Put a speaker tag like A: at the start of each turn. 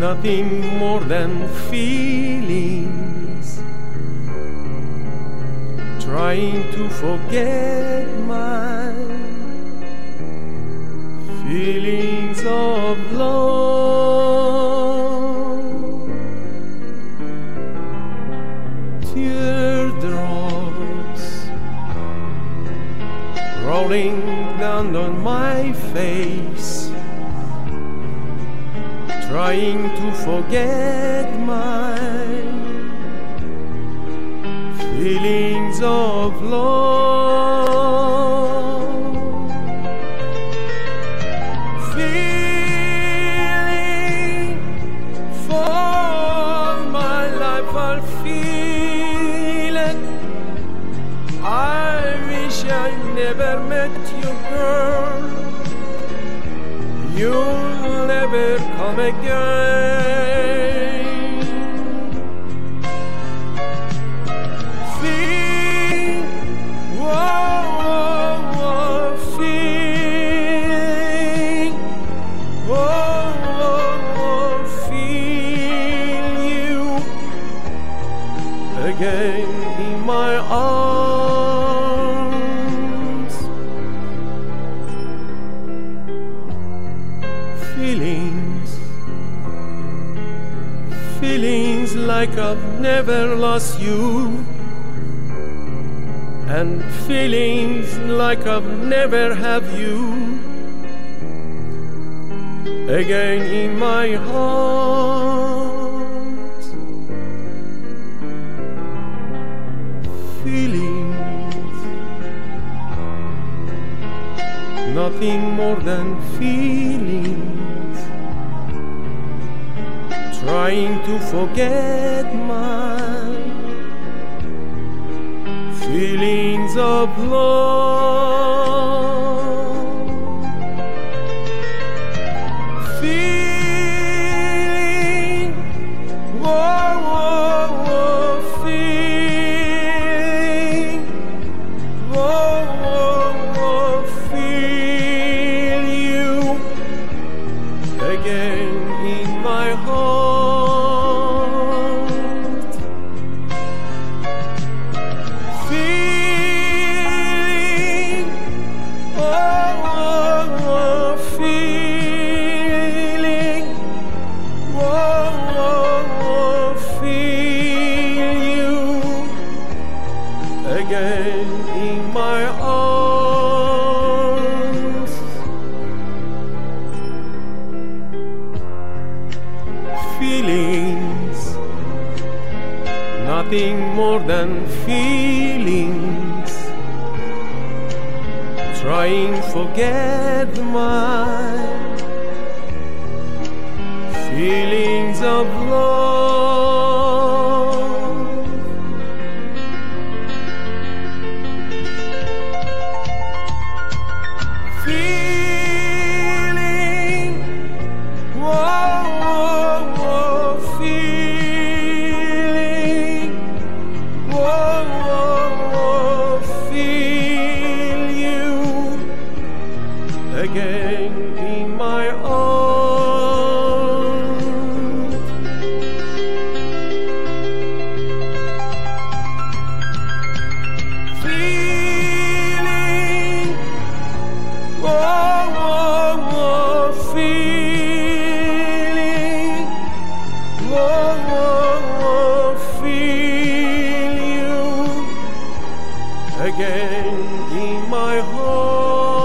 A: nothing more than feelings, trying to forget my feelings of love. Teardrops rolling down on my face, trying to forget my feelings of love. Feeling for my life, I'll feel it. I wish I never met you, girl. You'll never come again. Feel, whoa, whoa, whoa, feel, whoa, whoa, whoa, feel you again in my arms. Feelings like I've never lost you, and feelings like I've never have you again in my heart. Feelings, nothing more than feelings, trying to forget my feelings of love. Feeling, whoa, whoa, whoa, feeling, whoa, whoa, whoa, feel you again in my heart. Feeling, oh, oh, oh, feeling, oh, oh, oh, feel you again in my arms. Feelings, nothing more than feelings, trying to forget my feelings of love. Feeling, whoa, whoa, whoa, feeling, whoa, whoa, whoa, feel you again in my arms. Feeling, whoa, whoa, whoa, feeling, whoa, whoa, whoa, feel you again in my heart.